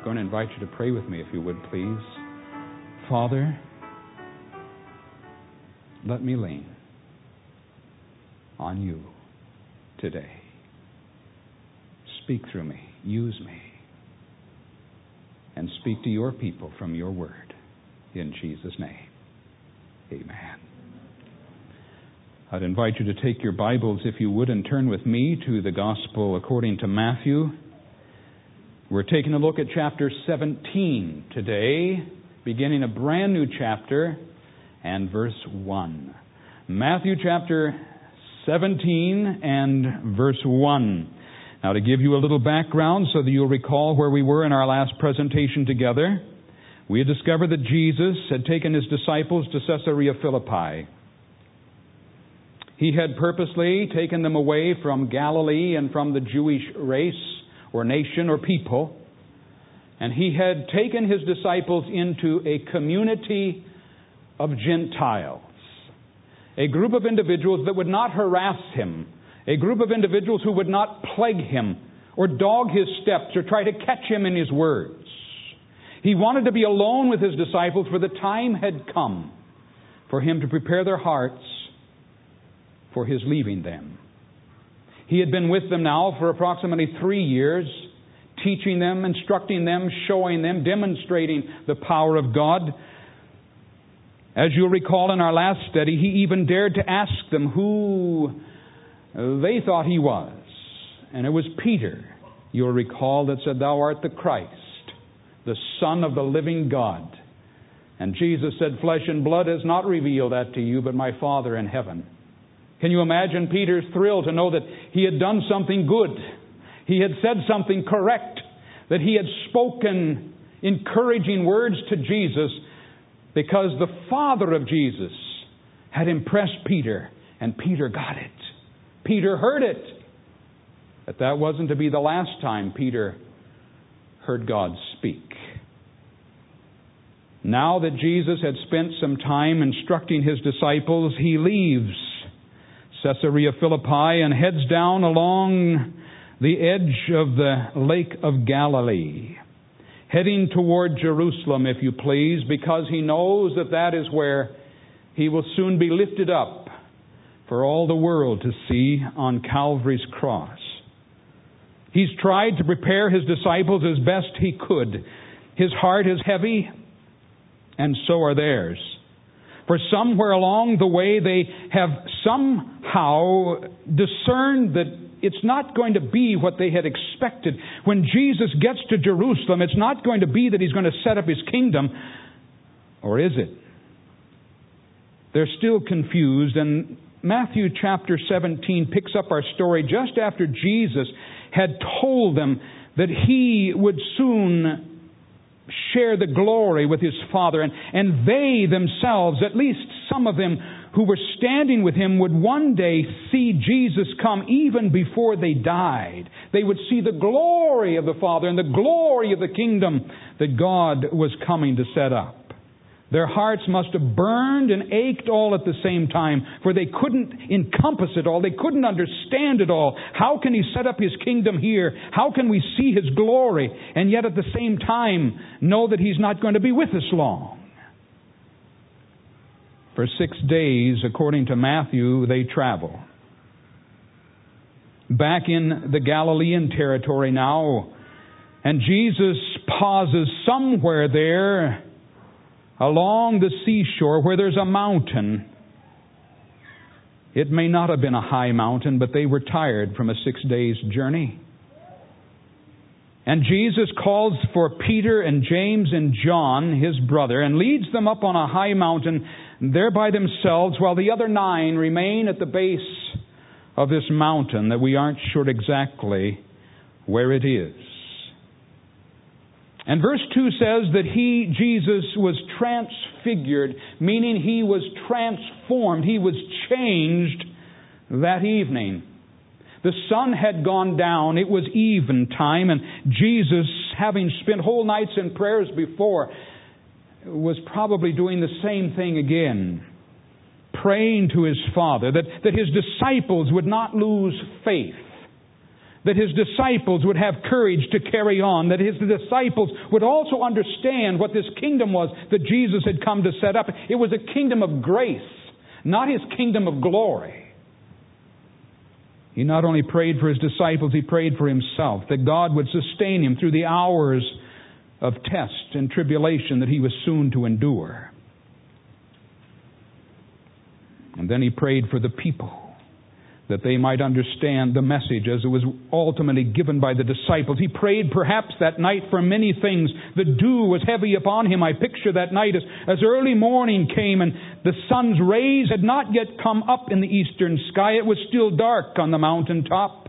I'm going to invite you to pray with me, if you would, please. Father, let me lean on you today. Speak through me. Use me. And speak to your people from your word. In Jesus' name. Amen. I'd invite you to take your Bibles, if you would, and turn with me to the Gospel according to Matthew. We're taking a look at chapter 17 today, beginning a brand new chapter and verse 1. Matthew chapter 17 and verse 1. Now, to give you a little background so that you'll recall where we were in our last presentation together, we had discovered that Jesus had taken his disciples to Caesarea Philippi. He had purposely taken them away from Galilee and from the Jewish race or nation or people, and he had taken his disciples into a community of Gentiles, a group of individuals that would not harass him, a group of individuals who would not plague him or dog his steps or try to catch him in his words. He wanted to be alone with his disciples, for the time had come for him to prepare their hearts for his leaving them. He had been with them now for approximately 3 years, teaching them, instructing them, showing them, demonstrating the power of God. As you'll recall in our last study, he even dared to ask them who they thought he was. And it was Peter, you'll recall, that said, "Thou art the Christ, the Son of the living God." And Jesus said, "Flesh and blood has not revealed that to you, but my Father in heaven." Can you imagine Peter's thrill to know that he had done something good? He had said something correct, that he had spoken encouraging words to Jesus, because the Father of Jesus had impressed Peter, and Peter got it. Peter heard it. But that wasn't to be the last time Peter heard God speak. Now that Jesus had spent some time instructing his disciples, he leaves Caesarea Philippi and heads down along the edge of the Lake of Galilee, heading toward Jerusalem, if you please, because he knows that that is where he will soon be lifted up for all the world to see on Calvary's cross. He's tried to prepare his disciples as best he could. His heart is heavy, and so are theirs. For somewhere along the way they have somehow discerned that it's not going to be what they had expected. When Jesus gets to Jerusalem, it's not going to be that he's going to set up his kingdom. Or is it? They're still confused, and Matthew chapter 17 picks up our story just after Jesus had told them that he would soon share the glory with his Father, and they themselves, at least some of them who were standing with him, would one day see Jesus come even before they died. They would see the glory of the Father and the glory of the kingdom that God was coming to set up. Their hearts must have burned and ached all at the same time, for they couldn't encompass it all. They couldn't understand it all. How can he set up his kingdom here? How can we see his glory and yet at the same time know that he's not going to be with us long? For 6 days, according to Matthew, they travel. Back in the Galilean territory now, and Jesus pauses somewhere there along the seashore where there's a mountain. It may not have been a high mountain, but they were tired from a 6 days journey. And Jesus calls for Peter and James and John, his brother, and leads them up on a high mountain there by themselves, while the other 9 remain at the base of this mountain that we aren't sure exactly where it is. And verse 2 says that Jesus, was transfigured, meaning he was transformed. He was changed that evening. The sun had gone down. It was eventime, and Jesus, having spent whole nights in prayers before, was probably doing the same thing again, praying to his Father that his disciples would not lose faith, that His disciples would have courage to carry on, that His disciples would also understand what this kingdom was that Jesus had come to set up. It was a kingdom of grace, not His kingdom of glory. He not only prayed for His disciples, He prayed for Himself, that God would sustain Him through the hours of test and tribulation that He was soon to endure. And then He prayed for the people, that they might understand the message as it was ultimately given by the disciples. He prayed perhaps that night for many things. The dew was heavy upon Him. I picture that night as early morning came and the sun's rays had not yet come up in the eastern sky. It was still dark on the mountaintop.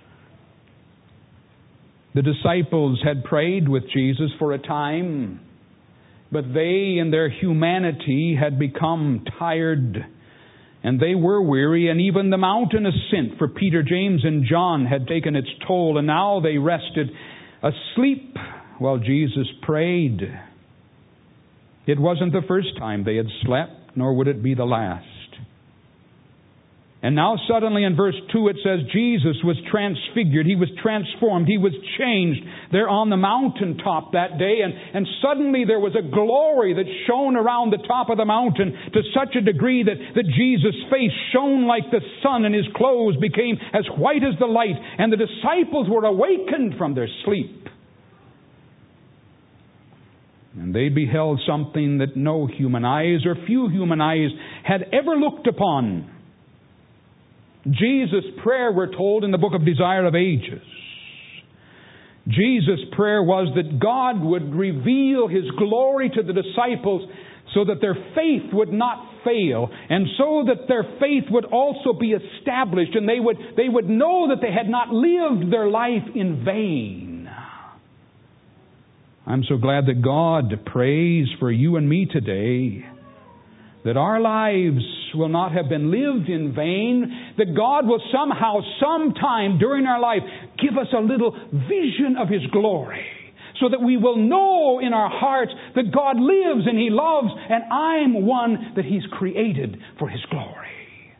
The disciples had prayed with Jesus for a time, but they in their humanity had become tired, and they were weary, and even the mountain ascent for Peter, James, and John had taken its toll, and now they rested asleep while Jesus prayed. It wasn't the first time they had slept, nor would it be the last. And now suddenly in verse 2 it says Jesus was transfigured. He was transformed. He was changed there on the mountaintop that day. And suddenly there was a glory that shone around the top of the mountain to such a degree that Jesus' face shone like the sun and His clothes became as white as the light. And the disciples were awakened from their sleep. And they beheld something that no human eyes or few human eyes had ever looked upon. Jesus' prayer, we're told in the book of Desire of Ages. Jesus' prayer was that God would reveal His glory to the disciples so that their faith would not fail, and so that their faith would also be established, and they would know that they had not lived their life in vain. I'm so glad that God prays for you and me today, that our lives will not have been lived in vain, that God will somehow, sometime during our life, give us a little vision of His glory, so that we will know in our hearts that God lives and He loves, and I'm one that He's created for His glory.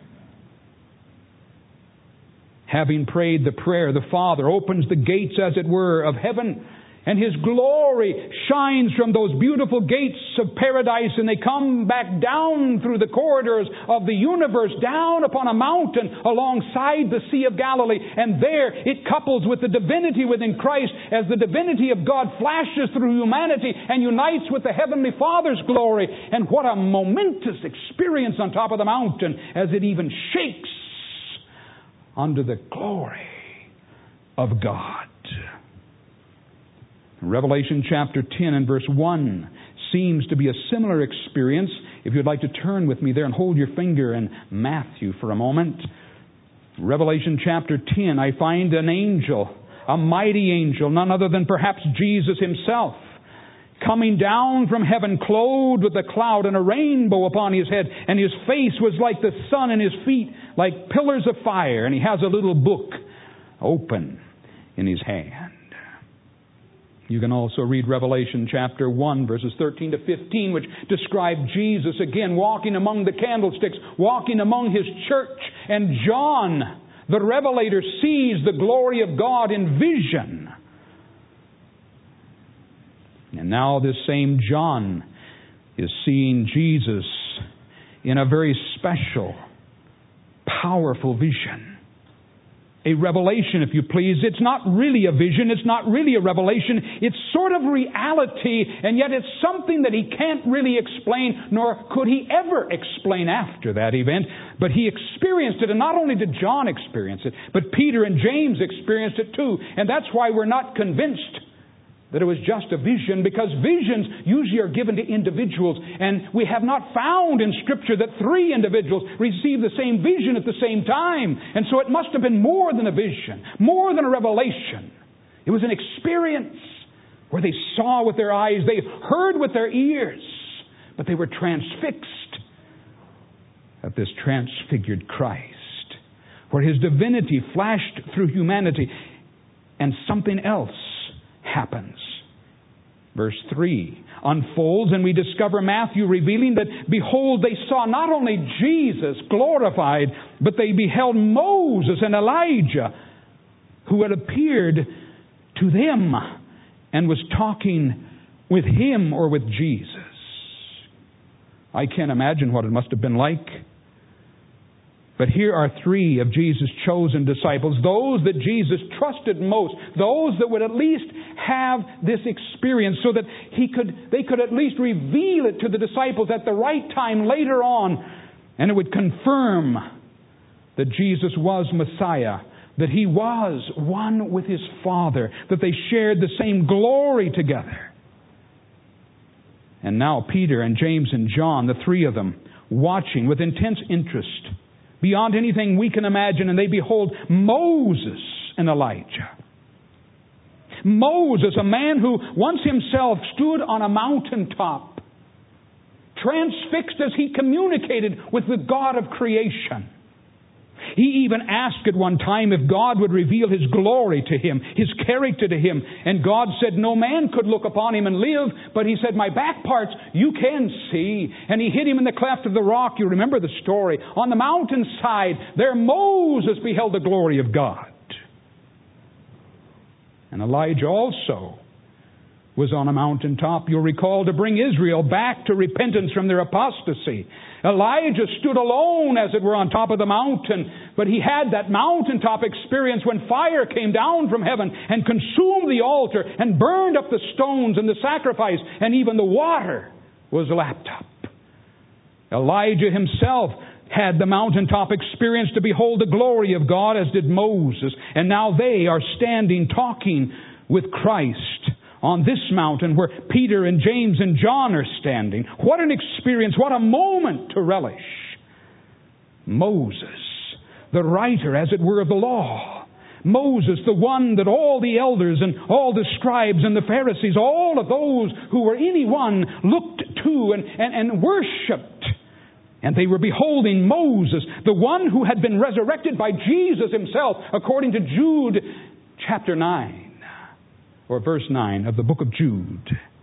Having prayed the prayer, the Father opens the gates, as it were, of heaven, and His glory shines from those beautiful gates of paradise, and they come back down through the corridors of the universe, down upon a mountain alongside the Sea of Galilee. And there it couples with the divinity within Christ, as the divinity of God flashes through humanity and unites with the Heavenly Father's glory. And what a momentous experience on top of the mountain, as it even shakes under the glory of God. Revelation chapter 10 and verse 1 seems to be a similar experience. If you'd like to turn with me there and hold your finger in Matthew for a moment. Revelation chapter 10, I find an angel, a mighty angel, none other than perhaps Jesus Himself, coming down from heaven, clothed with a cloud and a rainbow upon His head, and His face was like the sun, and His feet like pillars of fire, and He has a little book open in His hand. You can also read Revelation chapter 1, verses 13 to 15, which describe Jesus again walking among the candlesticks, walking among His church. And John, the Revelator, sees the glory of God in vision. And now this same John is seeing Jesus in a very special, powerful vision. A revelation, if you please. It's not really a vision. It's not really a revelation. It's sort of reality, and yet it's something that he can't really explain, nor could he ever explain after that event. But he experienced it, and not only did John experience it, but Peter and James experienced it too. And that's why we're not convinced that it was just a vision, because visions usually are given to individuals, and we have not found in Scripture that three individuals received the same vision at the same time. And so it must have been more than a vision, more than a revelation. It was an experience where they saw with their eyes, they heard with their ears, but they were transfixed at this transfigured Christ, where His divinity flashed through humanity, and something else happens. Verse 3 unfolds, and we discover Matthew revealing that, behold, they saw not only Jesus glorified, but they beheld Moses and Elijah, who had appeared to them and was talking with him or with Jesus. I can't imagine what it must have been like. But here are three of Jesus' chosen disciples, those that Jesus trusted most, those that would at least have this experience so that they could at least reveal it to the disciples at the right time later on, and it would confirm that Jesus was Messiah, that He was one with His Father, that they shared the same glory together. And now Peter and James and John, the three of them, watching with intense interest, beyond anything we can imagine, and they behold Moses and Elijah. Moses, a man who once himself stood on a mountaintop, transfixed as he communicated with the God of creation. He even asked at one time if God would reveal His glory to him, His character to him. And God said no man could look upon him and live, but He said, my back parts you can see. And He hid him in the cleft of the rock. You remember the story. On the mountainside, there Moses beheld the glory of God. And Elijah also was on a mountaintop, you'll recall, to bring Israel back to repentance from their apostasy. Elijah stood alone, as it were, on top of the mountain, but he had that mountaintop experience when fire came down from heaven and consumed the altar and burned up the stones and the sacrifice, and even the water was lapped up. Elijah himself had the mountaintop experience to behold the glory of God, as did Moses, and now they are standing talking with Christ on this mountain where Peter and James and John are standing. What an experience, what a moment to relish. Moses, the writer, as it were, of the law. Moses, the one that all the elders and all the scribes and the Pharisees, all of those who were anyone, looked to and worshipped. And they were beholding Moses, the one who had been resurrected by Jesus Himself, according to Jude chapter 9. Or verse 9 of the book of Jude.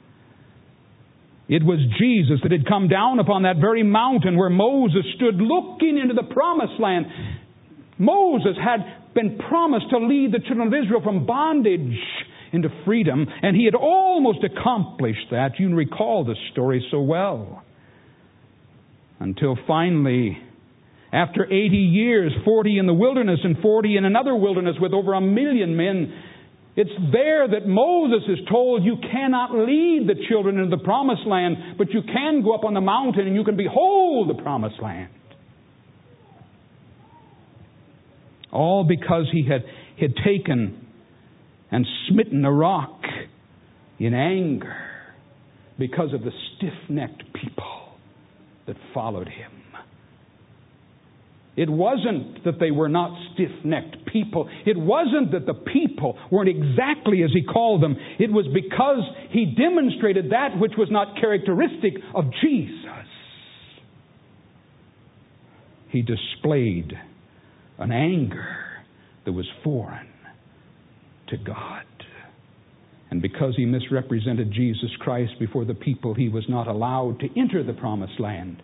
It was Jesus that had come down upon that very mountain where Moses stood looking into the promised land. Moses had been promised to lead the children of Israel from bondage into freedom, and he had almost accomplished that. You recall the story so well. Until finally, after 80 years, 40 in the wilderness and 40 in another wilderness with over 1 million men, it's there that Moses is told you cannot lead the children into the promised land, but you can go up on the mountain and you can behold the promised land. All because he had taken and smitten a rock in anger because of the stiff-necked people that followed him. It wasn't that they were not stiff-necked people. It wasn't that the people weren't exactly as he called them. It was because he demonstrated that which was not characteristic of Jesus. He displayed an anger that was foreign to God. And because he misrepresented Jesus Christ before the people, he was not allowed to enter the promised land.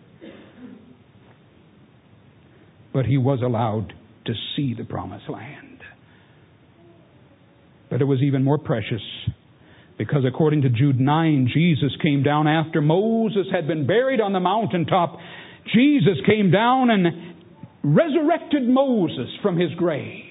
But he was allowed to see the promised land. But it was even more precious, because according to Jude 9, Jesus came down after Moses had been buried on the mountaintop. Jesus came down and resurrected Moses from his grave.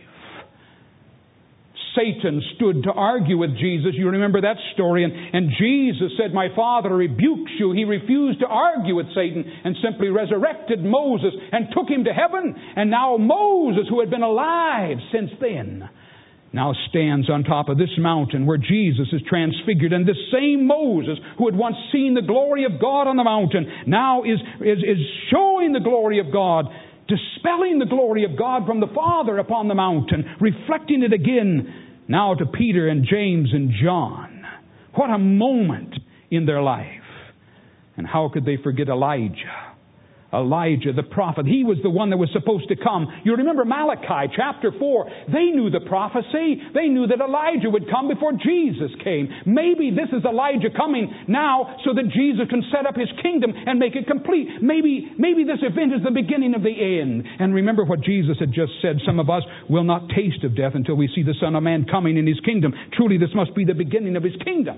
Satan stood to argue with Jesus. You remember that story. And Jesus said, my Father rebukes you. He refused to argue with Satan and simply resurrected Moses and took him to heaven. And now Moses, who had been alive since then, now stands on top of this mountain where Jesus is transfigured. And this same Moses, who had once seen the glory of God on the mountain, now is showing the glory of God, dispelling the glory of God from the Father upon the mountain, reflecting it again now to Peter and James and John. What a moment in their life. And how could they forget Elijah? Elijah, the prophet, he was the one that was supposed to come. You remember Malachi chapter 4. They knew the prophecy. They knew that Elijah would come before Jesus came. Maybe this is Elijah coming now so that Jesus can set up His kingdom and make it complete. Maybe this event is the beginning of the end. And remember what Jesus had just said. Some of us will not taste of death until we see the Son of Man coming in His kingdom. Truly, this must be the beginning of His kingdom.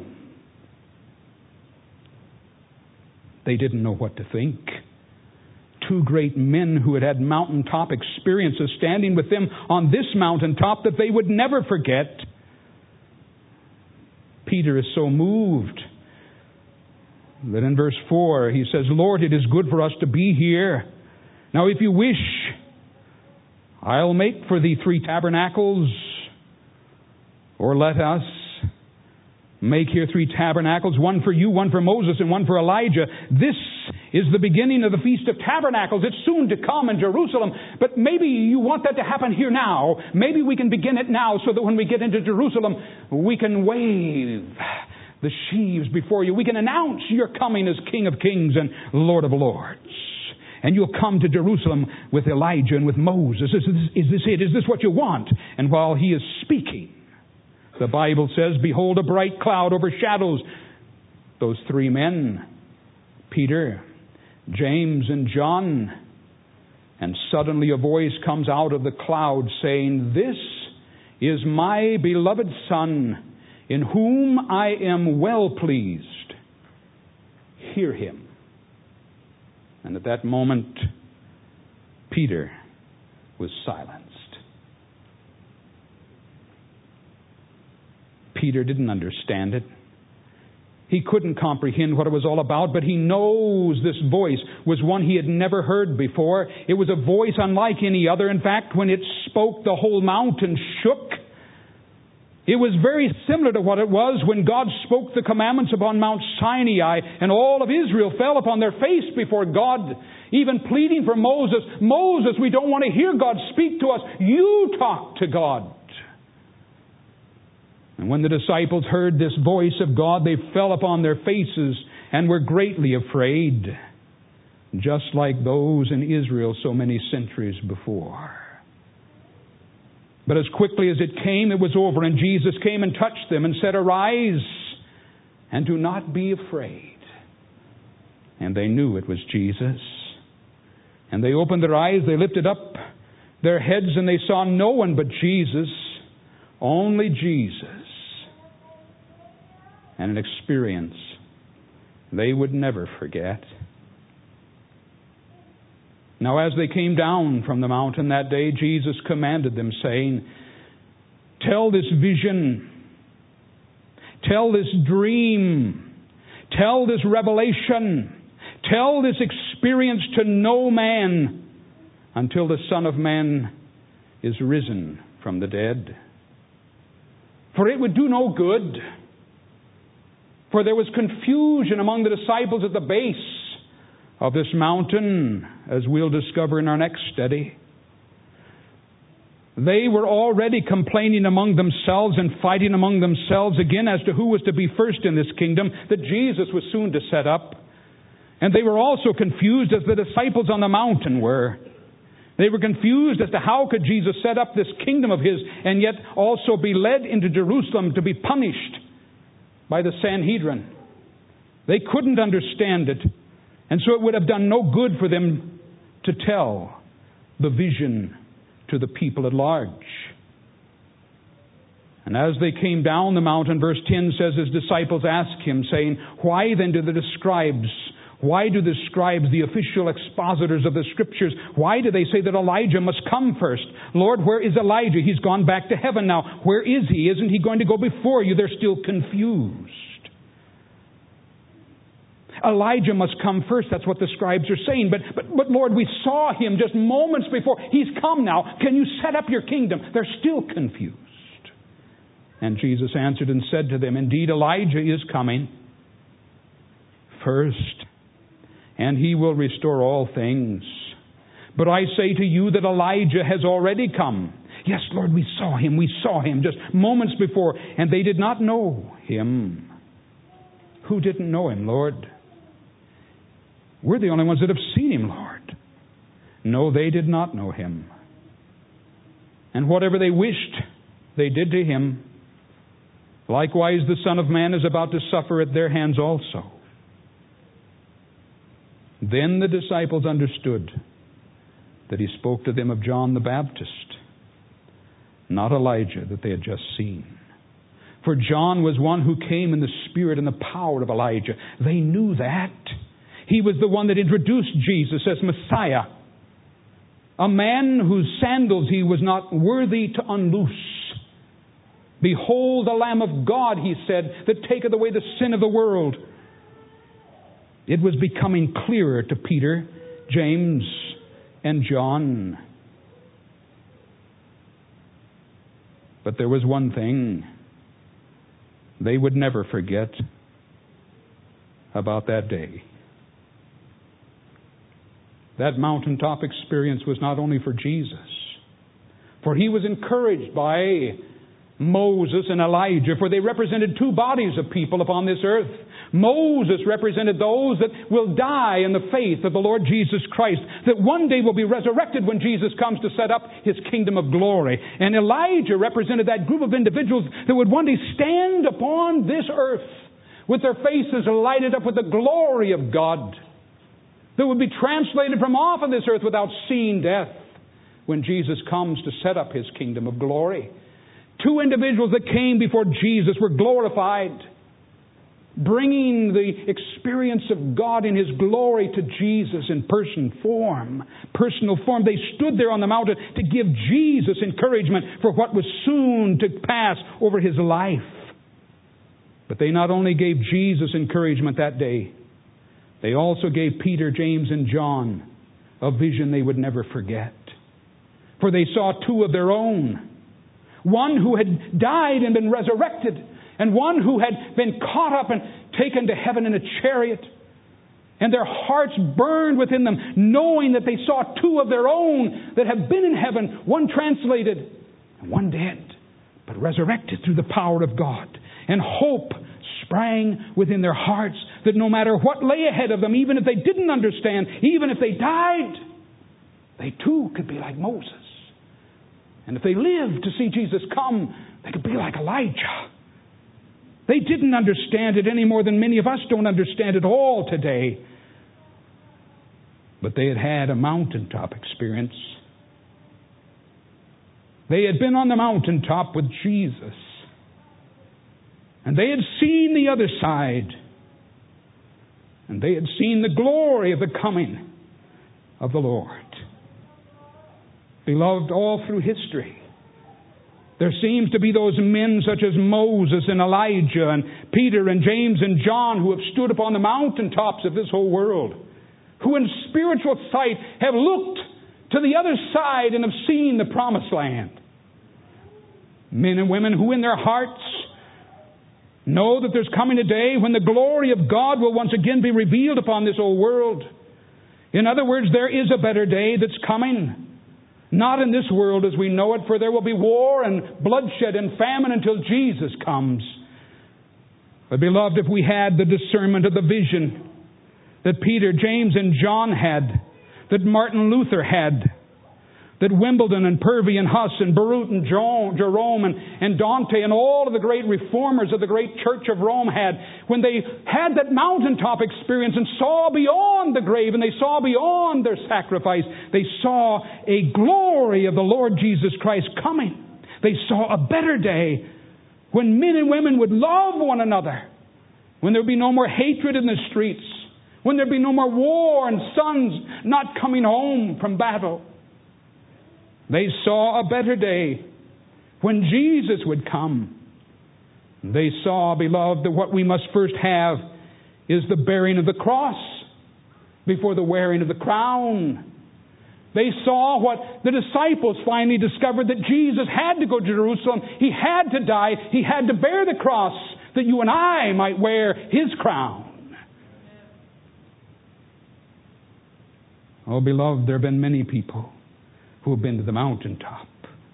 They didn't know what to think. Two great men who had had mountaintop experiences standing with them on this mountaintop that they would never forget. Peter is so moved that in verse 4 he says, Lord, it is good for us to be here. Now if you wish, I'll make for thee 3 tabernacles, or let us make here 3 tabernacles, one for you, one for Moses, and one for Elijah. This is the beginning of the Feast of Tabernacles. It's soon to come in Jerusalem. But maybe you want that to happen here now. Maybe we can begin it now so that when we get into Jerusalem, we can wave the sheaves before you. We can announce your coming as King of Kings and Lord of Lords. And you'll come to Jerusalem with Elijah and with Moses. Is this it? Is this what you want? And while he is speaking, the Bible says, behold, a bright cloud overshadows those 3 men, Peter, James, and John. And suddenly a voice comes out of the cloud saying, this is my beloved Son, in whom I am well pleased. Hear Him. And at that moment, Peter was silenced. Peter didn't understand it. He couldn't comprehend what it was all about, but he knows this voice was one he had never heard before. It was a voice unlike any other. In fact, when it spoke, the whole mountain shook. It was very similar to what it was when God spoke the commandments upon Mount Sinai, and all of Israel fell upon their face before God, even pleading for Moses. Moses, we don't want to hear God speak to us. You talk to God. And when the disciples heard this voice of God, they fell upon their faces and were greatly afraid, just like those in Israel so many centuries before. But as quickly as it came, it was over, and Jesus came and touched them and said, arise, and do not be afraid. And they knew it was Jesus. And they opened their eyes, they lifted up their heads, and they saw no one but Jesus, only Jesus. And an experience they would never forget. Now as they came down from the mountain that day, Jesus commanded them, saying, tell this vision, tell this dream, tell this revelation, tell this experience to no man until the Son of Man is risen from the dead. For it would do no good. For there was confusion among the disciples at the base of this mountain, as we'll discover in our next study. They were already complaining among themselves and fighting among themselves again as to who was to be first in this kingdom that Jesus was soon to set up. And they were also confused as the disciples on the mountain were. They were confused as to how could Jesus set up this kingdom of His and yet also be led into Jerusalem to be punished by the Sanhedrin. They couldn't understand it. And so it would have done no good for them to tell the vision to the people at large. And as they came down the mountain, verse 10 says, his disciples asked Him, saying, why then do the scribes, the official expositors of the Scriptures, why do they say that Elijah must come first? Lord, where is Elijah? He's gone back to heaven now. Where is He? Isn't He going to go before you? They're still confused. Elijah must come first. That's what the scribes are saying. But Lord, we saw Him just moments before. He's come now. Can you set up your kingdom? They're still confused. And Jesus answered and said to them, indeed, Elijah is coming first, and he will restore all things. But I say to you that Elijah has already come. Yes, Lord, we saw him just moments before, and they did not know Him. Who didn't know Him, Lord? We're the only ones that have seen Him, Lord. No, they did not know Him. And whatever they wished, they did to Him. Likewise, the Son of Man is about to suffer at their hands also. Then the disciples understood that He spoke to them of John the Baptist, not Elijah that they had just seen. For John was one who came in the spirit and the power of Elijah. They knew that. He was the one that introduced Jesus as Messiah. A man whose sandals He was not worthy to unloose. Behold the Lamb of God, He said, that taketh away the sin of the world. It was becoming clearer to Peter, James, and John. But there was one thing they would never forget about that day. That mountaintop experience was not only for Jesus, for He was encouraged by Moses and Elijah, for they represented two bodies of people upon this earth. Moses represented those that will die in the faith of the Lord Jesus Christ, that one day will be resurrected when Jesus comes to set up His kingdom of glory. And Elijah represented that group of individuals that would one day stand upon this earth with their faces lighted up with the glory of God, that would be translated from off of this earth without seeing death when Jesus comes to set up His kingdom of glory. Two individuals that came before Jesus were glorified, bringing the experience of God in His glory to Jesus in personal form. They stood there on the mountain to give Jesus encouragement for what was soon to pass over His life. But they not only gave Jesus encouragement that day, they also gave Peter, James, and John a vision they would never forget. For they saw two of their own. One who had died and been resurrected, and one who had been caught up and taken to heaven in a chariot. And their hearts burned within them, knowing that they saw two of their own that have been in heaven, one translated and one dead, but resurrected through the power of God. And hope sprang within their hearts that no matter what lay ahead of them, even if they didn't understand, even if they died, they too could be like Moses. And if they lived to see Jesus come, they could be like Elijah. They didn't understand it any more than many of us don't understand it all today. But they had had a mountaintop experience. They had been on the mountaintop with Jesus. And they had seen the other side. And they had seen the glory of the coming of the Lord. Beloved, all through history, there seems to be those men such as Moses and Elijah and Peter and James and John who have stood upon the mountaintops of this whole world, who in spiritual sight have looked to the other side and have seen the promised land. Men and women who in their hearts know that there's coming a day when the glory of God will once again be revealed upon this old world. In other words, there is a better day that's coming. Not in this world as we know it, for there will be war and bloodshed and famine until Jesus comes. But beloved, if we had the discernment of the vision that Peter, James, and John had, that Martin Luther had, that Wimbledon and Purvey and Huss and Barut and Jerome and Dante and all of the great reformers of the great Church of Rome had, when they had that mountaintop experience and saw beyond the grave and they saw beyond their sacrifice, they saw a glory of the Lord Jesus Christ coming. They saw a better day when men and women would love one another, when there would be no more hatred in the streets, when there would be no more war and sons not coming home from battle. They saw a better day when Jesus would come. They saw, beloved, that what we must first have is the bearing of the cross before the wearing of the crown. They saw what the disciples finally discovered, that Jesus had to go to Jerusalem. He had to die. He had to bear the cross that you and I might wear His crown. Oh, beloved, there have been many people who have been to the mountaintop.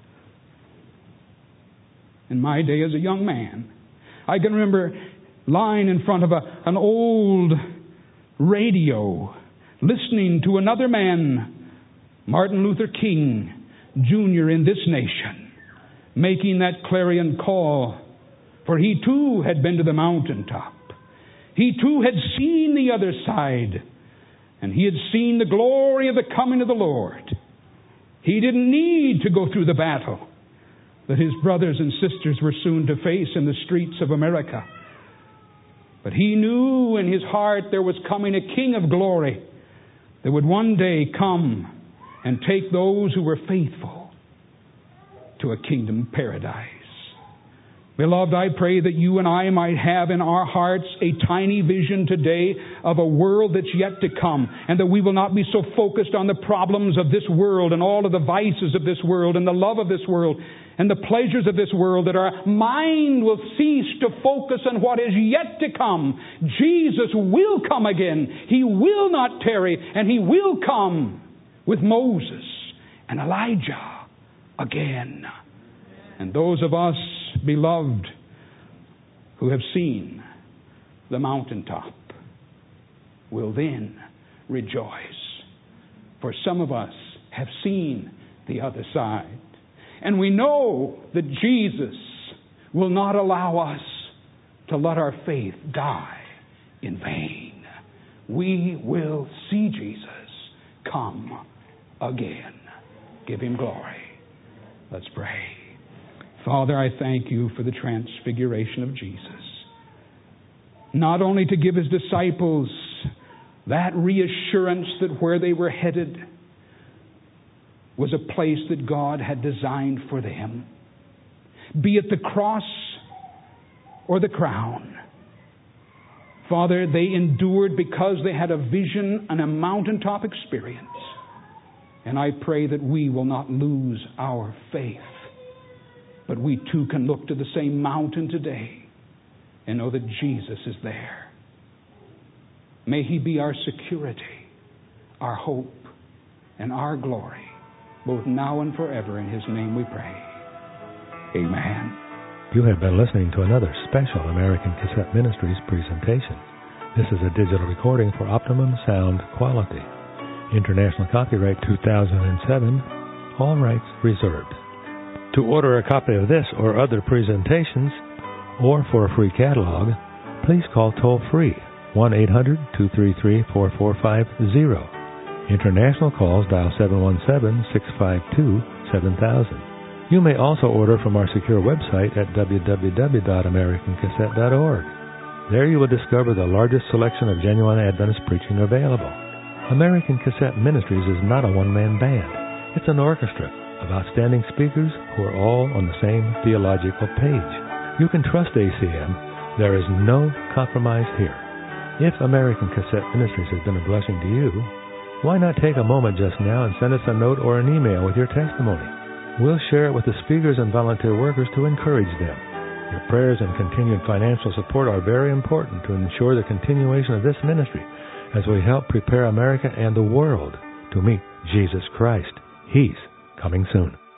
In my day as a young man, I can remember lying in front of an old radio, listening to another man, Martin Luther King Jr. in this nation, making that clarion call, for he too had been to the mountaintop. He too had seen the other side, and he had seen the glory of the coming of the Lord. He didn't need to go through the battle that his brothers and sisters were soon to face in the streets of America. But he knew in his heart there was coming a King of glory that would one day come and take those who were faithful to a kingdom paradise. Beloved, I pray that you and I might have in our hearts a tiny vision today of a world that's yet to come, and that we will not be so focused on the problems of this world and all of the vices of this world and the love of this world and the pleasures of this world, that our mind will cease to focus on what is yet to come. Jesus will come again. He will not tarry, and He will come with Moses and Elijah again. And those of us, beloved, who have seen the mountaintop will then rejoice. For some of us have seen the other side. And we know that Jesus will not allow us to let our faith die in vain. We will see Jesus come again. Give Him glory. Let's pray. Father, I thank You for the transfiguration of Jesus. Not only to give His disciples that reassurance that where they were headed was a place that God had designed for them, be it the cross or the crown. Father, they endured because they had a vision and a mountaintop experience. And I pray that we will not lose our faith, but we too can look to the same mountain today and know that Jesus is there. May He be our security, our hope, and our glory, both now and forever. In His name we pray. Amen. You have been listening to another special American Cassette Ministries presentation. This is a digital recording for optimum sound quality. International copyright 2007. All rights reserved. To order a copy of this or other presentations, or for a free catalog, please call toll-free 1-800-233-4450. International calls dial 717-652-7000. You may also order from our secure website at www.americancassette.org. There you will discover the largest selection of genuine Adventist preaching available. American Cassette Ministries is not a one-man band. It's an orchestra of outstanding speakers who are all on the same theological page. You can trust ACM. There is no compromise here. If American Cassette Ministries has been a blessing to you, why not take a moment just now and send us a note or an email with your testimony? We'll share it with the speakers and volunteer workers to encourage them. Your prayers and continued financial support are very important to ensure the continuation of this ministry as we help prepare America and the world to meet Jesus Christ. He's coming soon.